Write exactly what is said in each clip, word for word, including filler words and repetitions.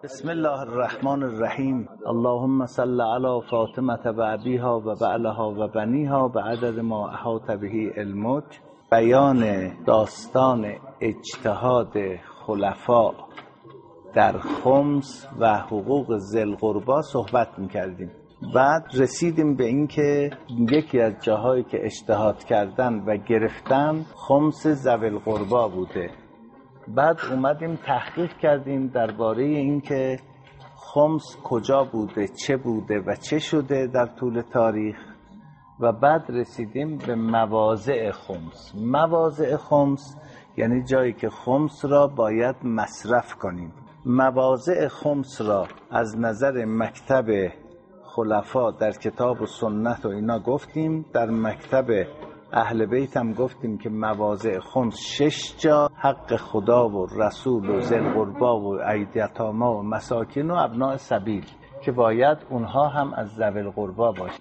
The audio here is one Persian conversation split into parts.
بسم الله الرحمن الرحیم. اللهم صل علی فاطمه و ابیها و بعلها و بنیها بعدد ما احاط به علمک. بیان داستان اجتهاد خلفا در خمس و حقوق ذی القربی صحبت می‌کردیم. بعد رسیدیم به این که یکی از جاهایی که اجتهاد کردن و گرفتن خمس ذوی القربی بوده. بعد اومدیم تحقیق کردیم درباره این که خمس کجا بوده، چه بوده و چه شده در طول تاریخ، و بعد رسیدیم به مواضع خمس. مواضع خمس یعنی جایی که خمس را باید مصرف کنیم. مواضع خمس را از نظر مکتب خلفا در کتاب و سنت و اینا گفتیم. در مکتب اهل بیت هم گفتیم که مواضع خمس شش جا، حق خدا و رسول و ذی القربی و ایتامی و مساکین و ابناء سبیل که باید اونها هم از ذوی القربی باشه.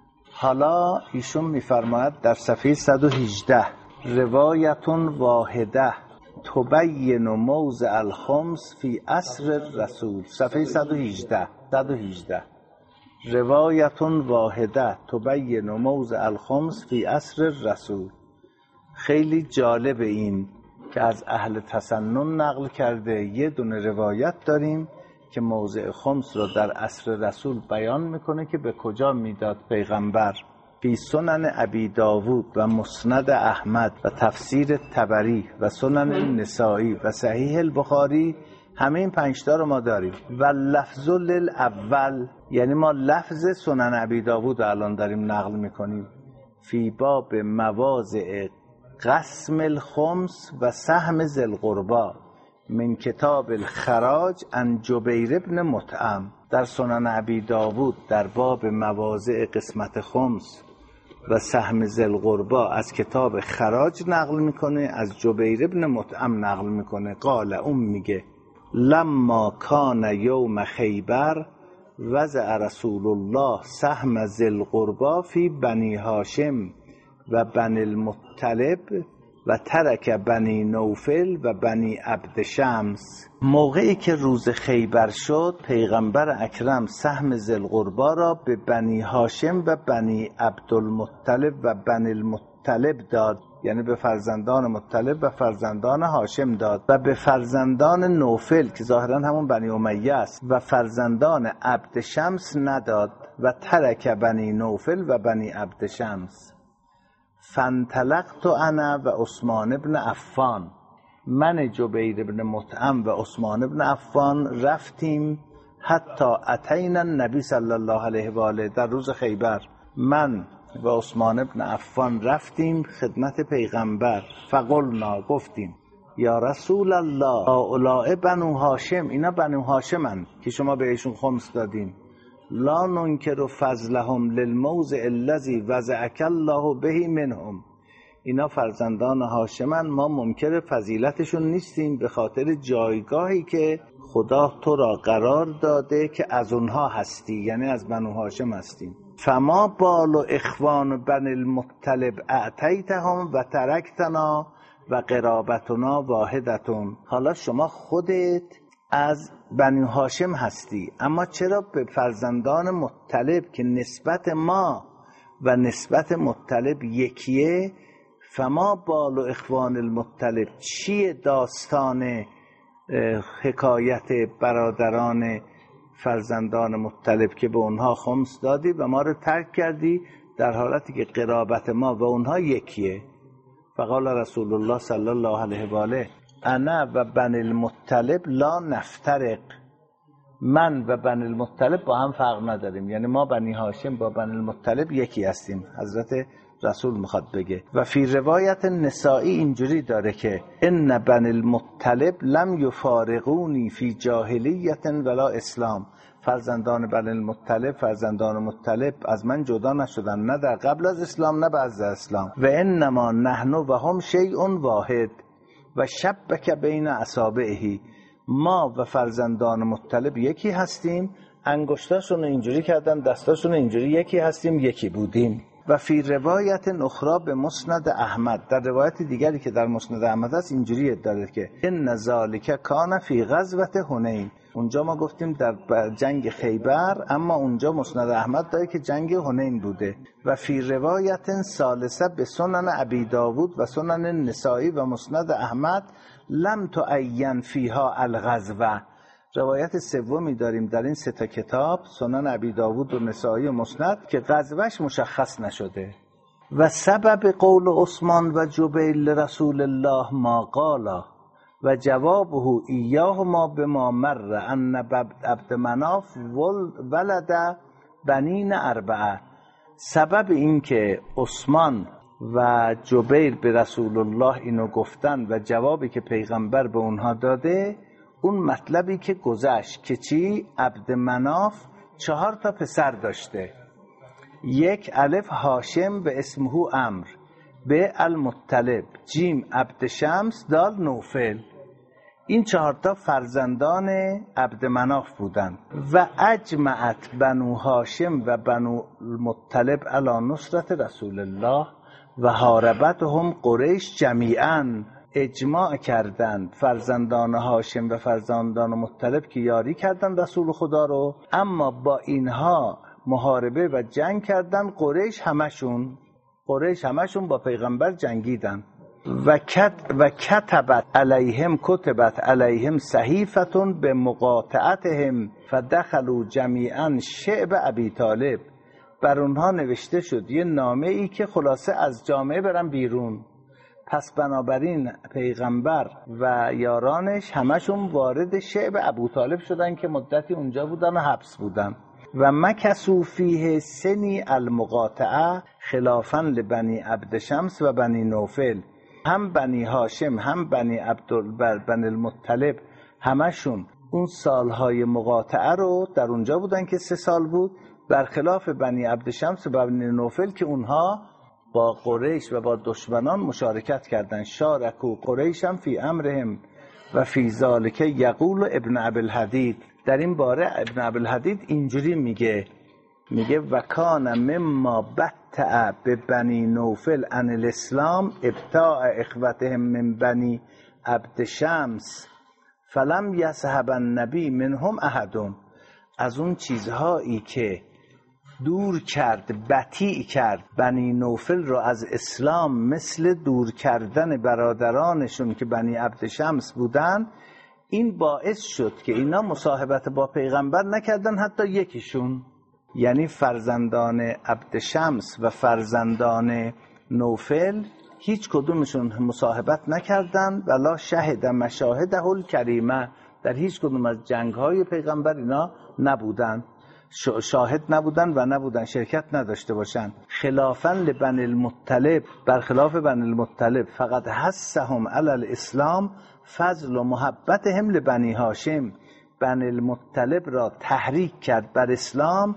حالا ایشون میفرماید در صفحه صد و هجده روایت واحده تبین موضع الخمس فی عصر الرسول. صفحه صد و هجده صد و هجده روایت واحده تبین موضع الخمس فی عصر الرسول. خیلی جالب این که از اهل تسنن نقل کرده. یه دونه روایت داریم که موضع خمس رو در عصر رسول بیان میکنه که به کجا میداد پیغمبر. فی سنن ابی داوود و مسند احمد و تفسیر طبری و سنن نسائی و صحیح البخاری، همه این پنجتا رو ما داریم. و لفظ للاول یعنی ما لفظ سنن ابی داوود رو الان داریم نقل میکنیم. فی باب مواضع قسم الخمس و سهم ذی القربی من کتاب الخراج عن جبیر بن مطعم. در سنن ابی داوود در باب مواضع قسمت خمس و سهم ذی القربی از کتاب خراج نقل میکنه، از جبیر بن مطعم نقل میکنه. قال اون میگه لما کان یوم خیبر وضع رسول الله سهم ذی القربی فی بنی هاشم و بنی المطلب و ترک بنی نوفل و بنی عبد شمس. موقعی که روز خیبر شد پیغمبر اکرم سهم ذی القربی را به بنی هاشم و بنی عبدالمطلب و بنی المطلب داد، یعنی به فرزندان مطلب و فرزندان هاشم داد، و به فرزندان نوفل که ظاهرا همون بنی امیه است و فرزندان عبد شمس نداد. و ترک بنی نوفل و بنی عبد شمس. فانطلقت انا و عثمان بن عفان. من جبیر بن مطعم و عثمان بن عفان رفتیم حتی اتینا النبی صلی الله علیه و آله. در روز خیبر من و عثمان بن عفان رفتیم خدمت پیغمبر. فقلنا گفتیم یا رسول الله هؤلاء بنو هاشم، اینا بنو هاشمن که شما بهشون خمس دادین. لا ننکر فضلهم للموضع الذی وضعک الله به منهم. اینا فرزندان هاشمن، ما منکر فضیلتشون نیستیم به خاطر جایگاهی که خدا تو را قرار داده که از اونها هستی، یعنی از بنو هاشم هستیم. فما بال اخوان بن المطلب اعطیتهم و ترکتنا و قرابتنا واحدتون. حالا شما خودت از بنی هاشم هستی، اما چرا به فرزندان مطلب که نسبت ما و نسبت مطلب یکیه؟ فما بال اخوان المطلب، چیه داستان حکایت برادران فرزندان مطلب که به اونها خمس دادی و ما رو ترک کردی در حالتی که قرابت ما و اونها یکیه؟ فقال رسول الله صلی الله علیه و آله انا و بنی المطلب لا نفترق. من و بنی المطلب با هم فرق نداریم، یعنی ما بنی هاشم با بنی المطلب یکی هستیم. حضرت رسول میخواد بگه. و فی روایت نسائی اینجوری داره که ان بنی المطلب لم یفارقونی فی جاهلیت ولا اسلام. فرزندان بنی المطلب فرزندان مطلب از من جدا نشدن، نه در قبل از اسلام نه بعد از اسلام. و انما نحن و هم شیء واحد و شبک بین اصابعه. ما و فرزندان مطلب یکی هستیم، انگشتاشون اینجوری کردن، دستاشون اینجوری، یکی هستیم، یکی بودیم. و فی روایت اخرى به مسند احمد، در روایت دیگری که در مسند احمد است اینجوری داره که ان ذالک کان فی غزوه حنین. اونجا ما گفتیم در جنگ خیبر، اما اونجا مسند احمد داره که جنگ حنین بوده. و فی روایت ثالثه به سنن ابی داود و سنن نسائی و مسند احمد لم تعین فیها الغزوه. روایت سومی داریم در این سه تا کتاب، سنن ابی داود و نسائی و مسند، که غزوهش مشخص نشده. و سبب قول عثمان و جبیل رسول الله ما قالا و جوابه ایاهما بما مر ان عبد مناف ولد بنین اربعه. سبب این که عثمان و جبیر به رسول الله اینو گفتن و جوابی که پیغمبر به اونها داده، اون مطلبی که گذشت که چی؟ عبد مناف چهار تا پسر داشته. یک الف هاشم به اسمه عمرو، به المطلب، جیم عبد شمس، دال نوفل. این چهار تا فرزندان عبد مناف بودند. و اجمعت بنو هاشم و بنو المطلب علی نصرت رسول الله و حاربتهم قریش جمیعا. اجماع کردند فرزندان هاشم و فرزندان مطلب که یاری کردند رسول خدا رو، اما با اینها محاربه و جنگ کردن. قریش همشون قریش همشون با پیغمبر جنگیدن. و کت و کتبت علیهم کتبت علیهم صحیفتون به مقاطعتهم فدخلوا جمیعا شعب ابی طالب. بر اونها نوشته شد یه نامه ای که خلاصه از جامعه برن بیرون. پس بنابراین پیغمبر و یارانش همشون وارد شعب ابو طالب شدن که مدتی اونجا بودن و حبس بودن. و مکثوا فیه سنی المقاطعه خلافا لبنی عبد شمس و بنی نوفل. هم بنی هاشم هم بنی عبدالبر بنی المطلب همشون اون سالهای مقاطعه رو در اونجا بودن که سه سال بود، برخلاف بنی عبد شمس و بنی نوفل که اونها با قریش و با دشمنان مشارکت کردند. شارکو قریش هم فی امرهم و فی ذالک یقول ابن ابی الحدید. در این باره ابن ابی الحدید اینجوری میگه میگه و کان مما بتع به بنی نوفل عن الاسلام ابتاع اخوتهم من بنی عبد شمس فلم یذهب النبی منهم احدون. از اون چیزهایی که دور کرد، بطیع کرد بنی نوفل رو از اسلام، مثل دور کردن برادرانشون که بنی عبد شمس بودن، این باعث شد که اینا مصاحبت با پیغمبر نکردن، حتی یکیشون، یعنی فرزندان عبد شمس و فرزندان نوفل، هیچ کدومشون مصاحبت نکردن. ولا شهد مشاهده الکریمه، در هیچ کدوم از جنگ‌های پیغمبر اینا نبودن، شاهد نبودن و نبودن شرکت نداشته باشن. خلافاً لبن المطلب، برخلاف بن المطلب، فقط حثهم علی الاسلام فضل و محبتهم لبنی هاشم. بن المطلب را تحریک کرد بر اسلام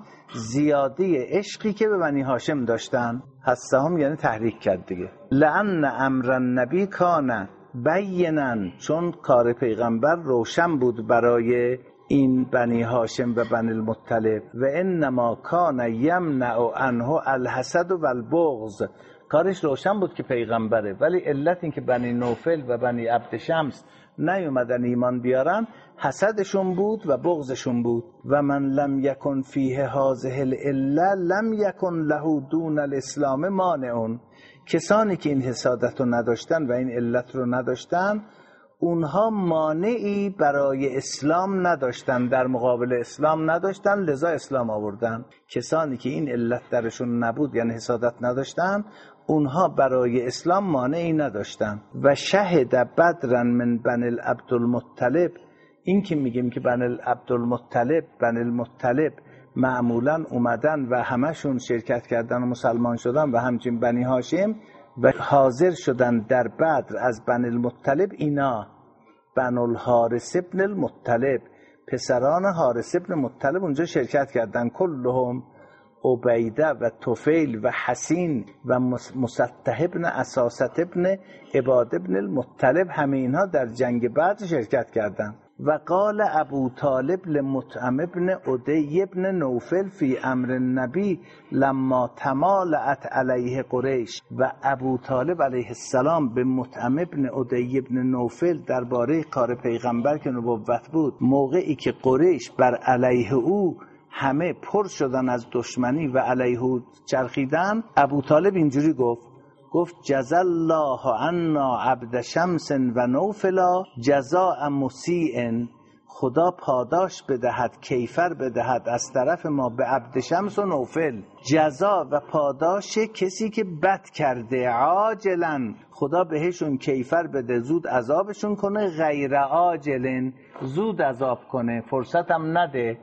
زیادی عشقی که به بنی هاشم داشتن. حثهم یعنی تحریک کرد دیگه. لأن امر النبی کان بینا، چون کار پیغمبر روشن بود برای این بنی هاشم و بنی المطلب. و انما کان یمنع عنه الحسد و البغض، کارش روشن بود که پیغمبره، ولی علت این که بنی نوفل و بنی عبد شمس نیومدن ایمان بیارن حسدشون بود و بغضشون بود. و من لم یکن فیه هذه العله لم یکن له دون الاسلام مانع. کسانی که این حسادت رو نداشتن و این علت رو نداشتن، اونها مانعی برای اسلام نداشتن، در مقابل اسلام نداشتن، لذا اسلام آوردن. کسانی که این علت درشون نبود، یعنی حسادت نداشتن، اونها برای اسلام مانعی نداشتن. و شهد بدرا من بن عبدالمطلب، این که میگیم که بن عبدالمطلب بن المطلب معمولا اومدن و همشون شرکت کردن و مسلمان شدن، و همچنین بنی هاشم و حاضر شدن در بدر از بن المطلب. اینا بن الحارث ابن المطلب، پسران حارث ابن مطلب اونجا شرکت کردن. کلهم عبیده و طفیل و حسین و مستح ابن اساست ابن عباد ابن المطلب، همه اینها در جنگ بدر شرکت کردند. و قال ابو طالب لمطعم ابن عدی ابن نوفل فی امر النبی لما تمالأت علیه قریش. و ابو طالب علیه السلام به مطعم ابن عدی ابن نوفل درباره کار پیغمبر که نبوت بود، موقعی که قریش بر علیه او همه پر شدن از دشمنی و علیه او چرخیدن، ابو طالب اینجوری گفت گفت جزا الله عنا عبد شمس و نوفلا جزاء مسیء، خدا پاداش بدهد، کیفر بدهد از طرف ما به عبد شمس و نوفل، جزا و پاداش کسی که بد کرده، عاجلا خدا بهشون کیفر بده، زود عذابشون کنه، غیر عاجل زود عذاب کنه، فرصت هم نده.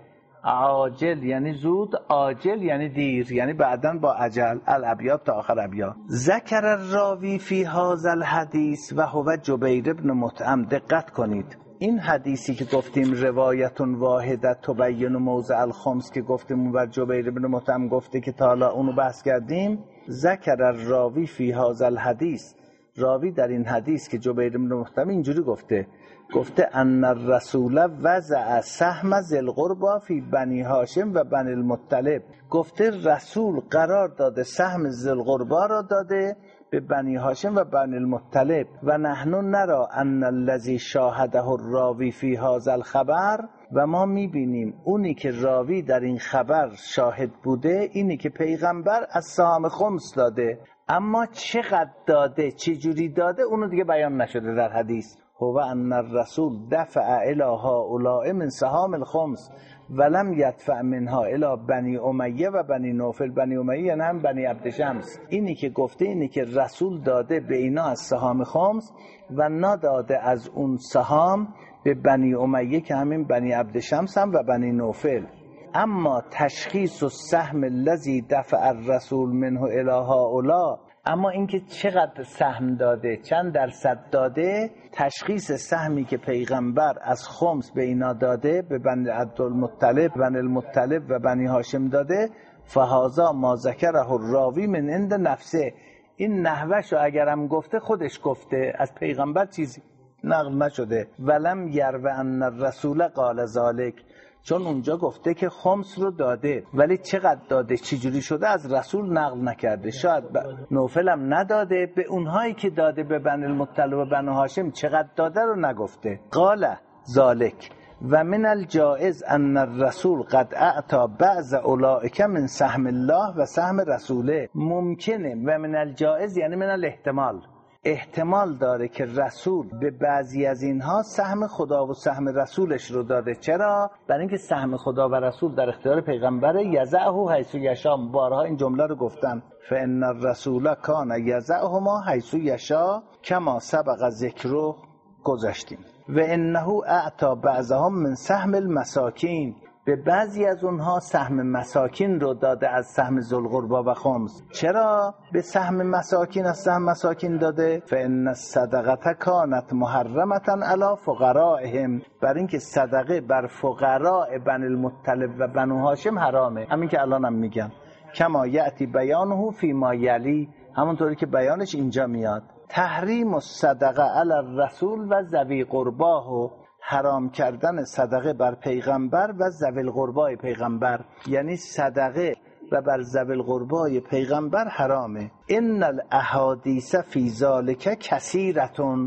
عاجل یعنی زود، عاجل یعنی دیر، یعنی بعداً با عجل. الابیات تا آخر ابیات. ذکر الراوی فی هذا الحدیث و هو جبیر ابن مطعم. دقت کنید، این حدیثی که گفتیم روایت واحده تبین موضع الخمس که گفتیم و جبیر ابن مطعم گفته که تا حالا اونو بحث کردیم، ذکر الراوی فی هذا الحدیث، راوی در این حدیث که جبیر ابن مطعم اینجوری گفته گفته ان الرسول وضع سهم ذی القربى فی بنی هاشم و بنی المطلب. گفته رسول قرار داده سهم ذی القربى را داده به بنی هاشم و بنی المطلب. و نحن نرى ان الذی شاهده الراوی فی هذا الخبر، و ما میبینیم اونی که راوی در این خبر شاهد بوده اینی که پیغمبر از سهام خمس داده، اما چقدر داده، چه جوری داده، اونو دیگه بیان نشده در حدیث. هو ان الرسول دفع الی هؤلاء من سهام الخمس ولم یدفع منها الی بنی امیه و بنی نوفل. بنی امیه یعنی هم بنی عبد شمس. اینی که گفته اینی که رسول داده به اینا از سهام خمس و نداده از اون سهام به بنی امیه که همین بنی عبد شمس هم و بنی نوفل. اما تشخیص السهم الذی دفع الرسول منه الی هؤلاء، اما اینکه چقدر سهم داده، چند درصد داده، تشخیص سهمی که پیغمبر از خمس به اینا داده، به بنی عبدالمطلب، بنی المطلب و بنی هاشم داده، فهذا ما ذکره الراوی من عند نفسه. این نحوهشو اگرم گفته خودش گفته، از پیغمبر چیزی نقل نشده. ولم یرو ان الرسول قال ذلک، چون اونجا گفته که خمس رو داده، ولی چقدر داده، چجوری شده از رسول نقل نکرده. شاید نوفل هم نداده، به اونهایی که داده به بنی المطلب و بنی هاشم چقدر داده رو نگفته. قال ذالک و من الجائز ان الرسول قد اعطى بعض اولئک من سهم الله و سهم رسوله. ممکنه، و من الجائز یعنی من الاحتمال، احتمال داره که رسول به بعضی از اینها سهم خدا و سهم رسولش رو داده. چرا؟ برای اینکه سهم خدا و رسول در اختیار پیغمبر، یزعه حیث یشاء. بارها این جمله رو گفتم، فان الرسول کان یزعهما حیث یشاء کما سبق ذکره، گذاشتیم. و انه اعطى بعضهم من سهم المساکین، به بعضی از اونها سهم مساکین رو داده از سهم ذوالقربی و خمس. چرا به سهم مساکین از سهم مساکین داده؟ فإن الصدقه کانت محرمه علی فقرائهم، بر اینکه صدقه بر فقراء بنی المطلب و بنو هاشم حرامه. همین که الانم میگم، کما یأتی بیانه فی ما یلی، همونطوری که بیانش اینجا میاد. تحریم الصدقه علی الرسول و ذوی قرباه، حرام کردن صدقه بر پیغمبر و ذوی القربای پیغمبر، یعنی صدقه و بر ذوی القربای پیغمبر حرامه. ان الاحادیث فی ذلک کثیرة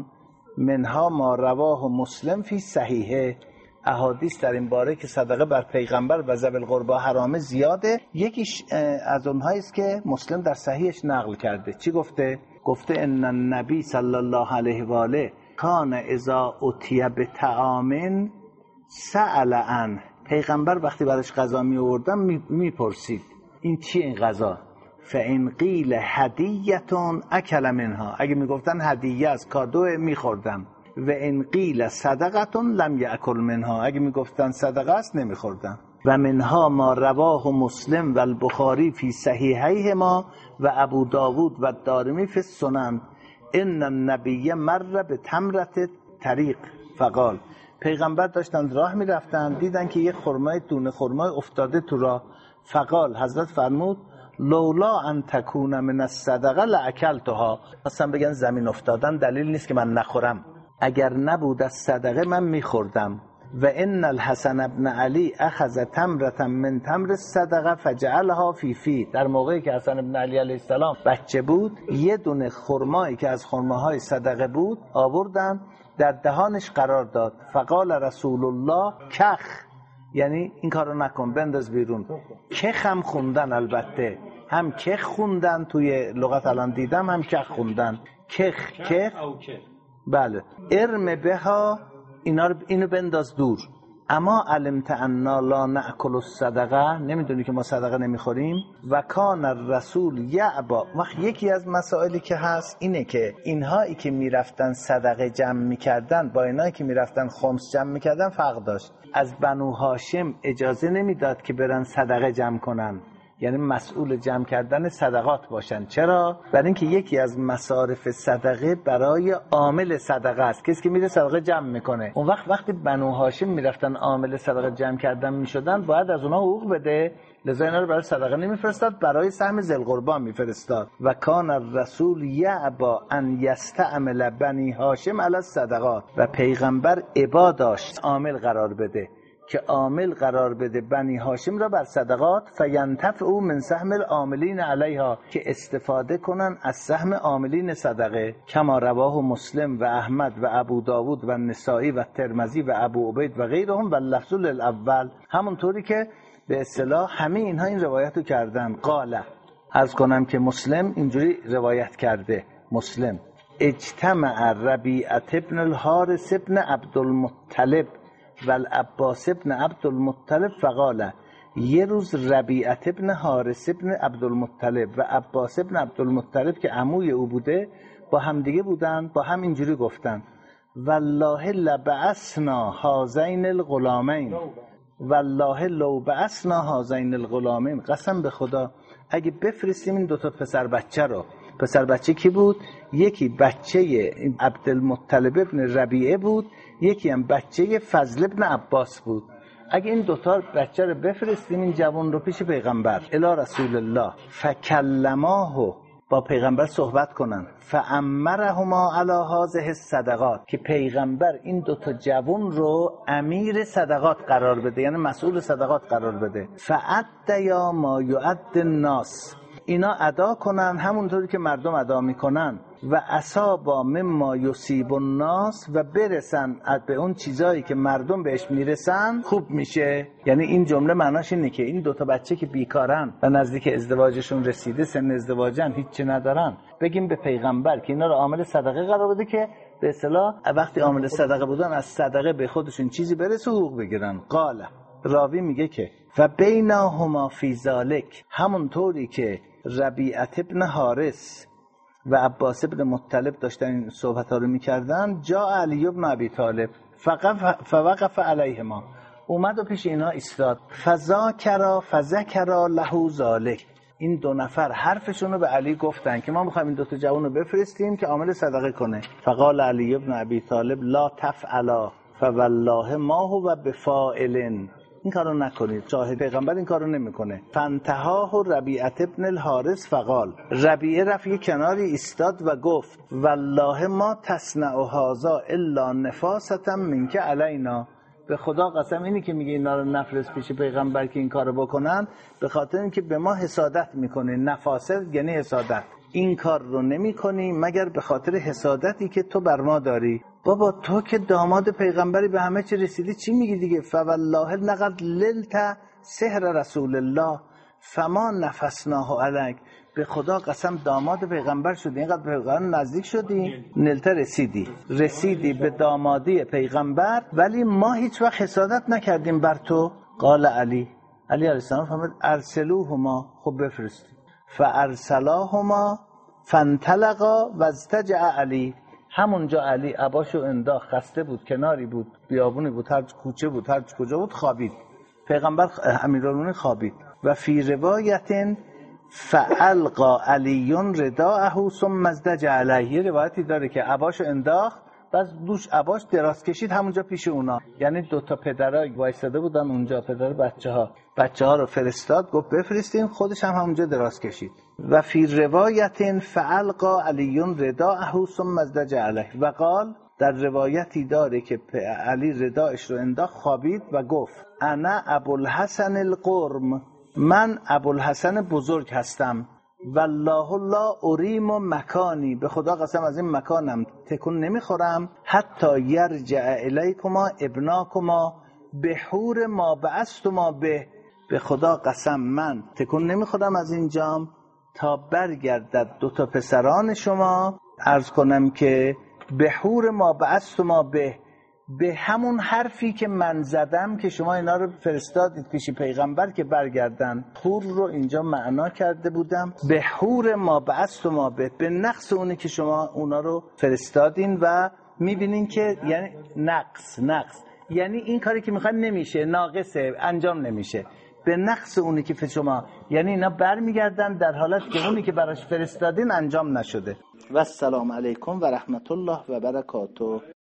منها ما رواه مسلم فی صحیحه. احادیث در این باره که صدقه بر پیغمبر و ذوی القربا حرامه زیاده. یکیش از اونهایی است که مسلم در صحیحش نقل کرده. چی گفته؟ گفته ان النبی صلی الله علیه و آله کان اذا اتی بطعام سأل عنه. پیغمبر وقتی براش غذا می آوردن میپرسید این چی این غذا؟ فإن قیل هدیه اکل منها، اگه میگفتن هدیه از کادو میخوردم. و ان قیل صدقه لم یأکل منها، اگه میگفتن صدقه است نمیخوردم. و منها ما رواه مسلم و البخاری فی صحیحیهما و ابو داود و الدارمی فی السنن ان النبی مر به تمرت طریق فقال. پیغمبر داشتن راه میرفتن، دیدن که یک خرمای دونه خرمای افتاده تو راه. فقال، حضرت فرمود لولا ان تکون من الصدقه لاکلتها. اصلا بگن زمین افتادن دلیل نیست که من نخورم، اگر نبود از صدقه من میخوردم. و ان الحسن ابن علی اخذ تمره من تمر الصدقه فجعلها فی فی. در موقعی که حسن ابن علی علیه السلام بچه بود، یه دونه خرمایی که از خرماهای صدقه بود آوردن در دهانش قرار داد. فقال رسول الله کخ، یعنی این کارو نکن، بنداز بیرون. کخ هم خوندن، البته هم کخ خوندن، توی لغت الان دیدم هم کخ خوندن. کخ کخ بله. ارم بها، اینا رو اینو بنداز دور. اما علمت انا لا ناکل الصدقه، نمیدونی که ما صدقه نمیخوریم. و کان الرسول یعبا. وقت یکی از مسائلی که هست اینه که اینهایی که میرفتن صدقه جمع میکردن با اینایی که میرفتن خمس جمع میکردن فرق داشت. از بنو هاشم اجازه نمیداد که برن صدقه جمع کنن، یعنی مسئول جمع کردن صدقات باشن. چرا؟ برای اینکه یکی از مصارف صدقه برای عامل صدقه است، کسی که میره صدقه جمع میکنه. اون وقت وقتی بنو هاشم میرفتن عامل صدقه جمع کردن میشدن، باید از اونها حقوق بده، لذا اینا رو برای صدقه نمیفرستاد، برای سهم ذی القربی میفرستاد. و کان الرسول یعبا ان یستعمل بنی هاشم علی الصدقات. و پیغمبر ابا داشت عامل قرار بده، که عامل قرار بده بنی هاشم را بر صدقات. فینتفعوا من سهم العاملین علیها، که استفاده کنن از سهم عاملین صدقه. کما رواه مسلم و احمد و ابو داود و نسائی و ترمذی و ابو عبید و غیرهم و لفظ الاول. همونطوری که به اصطلاح همه اینها این روایت رو کردن. قاله، عرض کنم که مسلم اینجوری روایت کرده. مسلم اجتمع ربیعه ابن الحارث ابن عبدالمطلب و العباس ابن عبدالمطلب فقال. یه روز ربیعه ابن حارث ابن عبدالمطلب و عباس ابن عبدالمطلب که عموی او بوده با هم دیگه بودن، با هم اینجوری گفتن والله لبعثنا هذین الغلامین، والله لو بعثنا هذین الغلامین، قسم به خدا اگه بفرستیم این دوتا پسر بچه رو. پسر بچه کی بود؟ یکی بچه عبدالمطلب ابن ربیعه بود، یکی هم بچه فضل ابن عباس بود. اگه این دوتا بچه رو بفرستیم، این جوان رو پیش پیغمبر الی رسول الله فکلماه، با پیغمبر صحبت کنن، فامرهما علی هذه الصدقات، که پیغمبر این دوتا جوان رو امیر صدقات قرار بده، یعنی مسئول صدقات قرار بده. فادیا ما یؤد الناس، اینا ادا کنن همونطوری که مردم ادا میکنن. و اصابا مما یصیب الناس، و برسن به اون چیزایی که مردم بهش میرسن خوب میشه. یعنی این جمله معناش اینه که این دوتا بچه که بیکارن و نزدیک ازدواجشون رسیده، سن ازدواجن، هیچی ندارن، بگیم به پیغمبر که اینا رو عامل صدقه قرار بده، که به اصطلاح وقتی عامل صدقه بودن از صدقه به خودشون چیزی برسه حقوق بگیرن. قال، راوی میگه که و بینهما فی ذالک، همونطوری که ربیعه ابن حارث و عباس ابن مطلب داشتن این صحبت ها رو میکردن، جا علی ابن ابی طالب فوقف علیهما، اومد و پیش اینا ایستاد. فذاکرا فذکرا له ذالک، این دو نفر حرفشون رو به علی گفتن که ما میخوایم این دو تا جوان رو بفرستیم که عامل صدقه کنه. فقال علی ابن ابی طالب لا تفعلا فوالله ما هو بفاعل، این کارو نکنید، شاهد پیغمبر این کارو نمیکنه. فانتهاه ربیعه ابن الحارث فقال، ربیعه رفت یه کناری ایستاد و گفت والله ما تصنع هذا الا نفاسة منک علینا، به خدا قسم اینی که میگه اینا رو نفرست پیش پیغمبر که این کارو بکنن، به خاطر اینکه به ما حسادت میکنه. نفاسه یعنی حسادت. این کار رو نمیکنی مگر به خاطر حسادتی که تو بر ما داری. بابا تو که داماد پیغمبری به همه چی رسیدی، چی میگی دیگه؟ فوالله لقد للت سحر رسول الله فما نفسناه علیک، به خدا قسم داماد پیغمبر شدی، اینقدر به پیغمبر نزدیک شدی، نلت رسیدی رسیدی به دامادی پیغمبر، ولی ما هیچ وقت حسادت نکردیم بر تو. قال علی، علی علیه السلام فرمود ارسلوهما، خب بفرست. فارسلاهما فانطلقا واضطجع علی، همونجا علی عباشو انداخت، خسته بود، کناری بود، بیابونی بود، هر کوچه بود، هر کجا بود، خوابید. پیغمبر امیرالمومنین خوابید. و فی روایت فالقا علی رداءه ثم ازدجع علیه، روایتی داره که عباشو انداخت، بعد دوش عباش دراز کشید همونجا پیش اونا، یعنی دوتا پدرها وایساده بودن اونجا، پدر بچه ها بچه ها رو فرستاد، گفت بفرستین، خودش هم همونجا دراز کشید. و فی روایت فالقا علی رداءه ثم ازدجع علیه و قال، در روایتی داره که علی ردایش رو انداخت، خوابید و گفت انا ابوالحسن القرم، من ابوالحسن بزرگ هستم، والله لا اریم مکانی، به خدا قسم از این مکانم تکون نمیخورم، حتی یرجع الیکما ابناکما بحور ما بعثتما به، به خدا قسم من تکون نمیخورم از اینجام تا برگردد دو تا پسران شما، عرض کنم که بحور ما بعثتما به، به همون حرفی که من زدم که شما اینا رو فرستادید پیش پیغمبر که برگردن. حور رو اینجا معنا کرده بودم به حور ما بعثتما به، به نقص اونی که شما اونا رو فرستادین و میبینین که یعنی نقص نقص یعنی این کاری که میخواد نمیشه، ناقصه، انجام نمیشه، به نقص اونی که شما، یعنی اینا برمیگردن در حالت که اونی که براش فرستادین انجام نشده. و السلام علیکم و رحمت الله و برکاته.